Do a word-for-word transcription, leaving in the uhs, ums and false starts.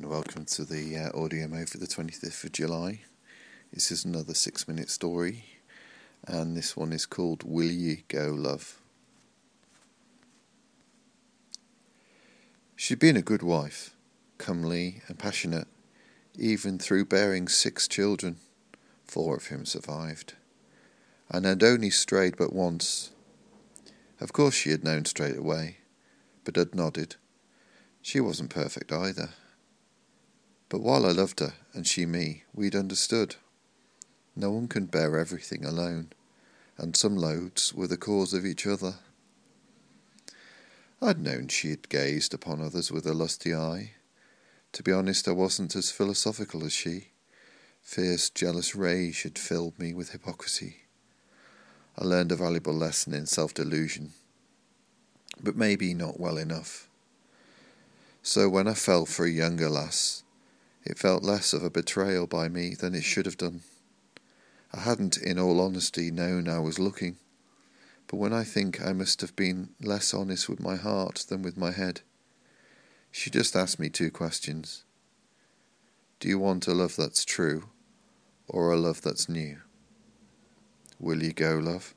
welcome to the uh, audio mode for the twenty-fifth of July. This is another six minute story, and this one is called Will Ye Go, Love? She'd been a good wife, comely and passionate, even through bearing six children, four of whom survived, and had only strayed but once. Of course she had known straight away, but had nodded. She wasn't perfect either. But while I loved her, and she me, we'd understood. No one can bear everything alone, and some loads were the cause of each other. I'd known she had gazed upon others with a lusty eye. To be honest, I wasn't as philosophical as she. Fierce, jealous rage had filled me with hypocrisy. I learned a valuable lesson in self-delusion, but maybe not well enough. So when I fell for a younger lass, it felt less of a betrayal by me than it should have done. I hadn't, in all honesty, known I was looking, but when I think I must have been less honest with my heart than with my head. She just asked me two questions. Do you want a love that's true, or a love that's new? Will you go, love?